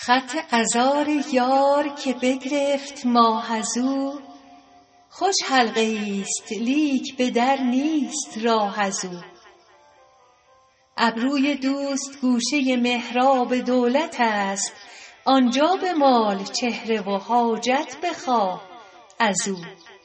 خط عذار یار که بگرفت ماه ازو، خوش حلقه ایست لیک به در نیست راه ازو. ابروی دوست گوشه محراب دولت است، آنجا بمال چهره و حاجت بخواه ازو.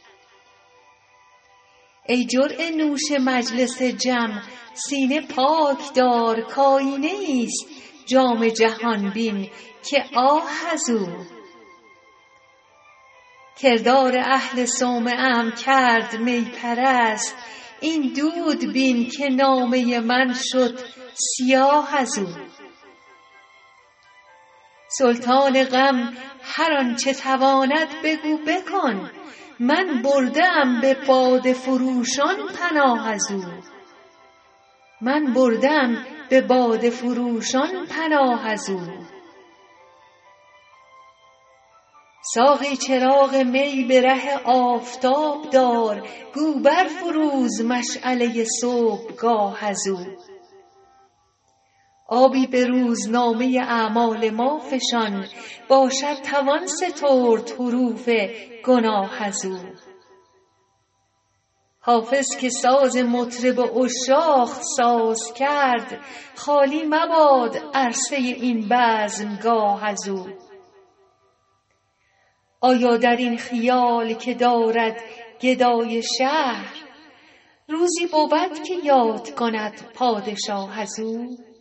ای جرعه نوش مجلس جم سینه پاک دار، کآیینه ایست جام جهان بین که آه ازو. کردار اهل صومعه ام کرد می پرست، این دود بین که نامه من شد سیاه ازو. سلطان غم هر آنچه تواند بگو بکن، من برده ام به باده فروشان پناه ازو. من برده ام به باده فروشان پناه ازو. ساقی چراغ می به ره آفتاب دار، گو برفروز مشعله صبحگاه ازو. آبی به روزنامه اعمال ما فشان، باشد توان سترد حروف گناه ازو. حافظ که ساز مطرب عشاق ساز کرد، خالی مباد عرصه این بزمگاه ازو. آیا در این خیال که دارد گدای شهر، روزی بود که یاد کند پادشاه ازو؟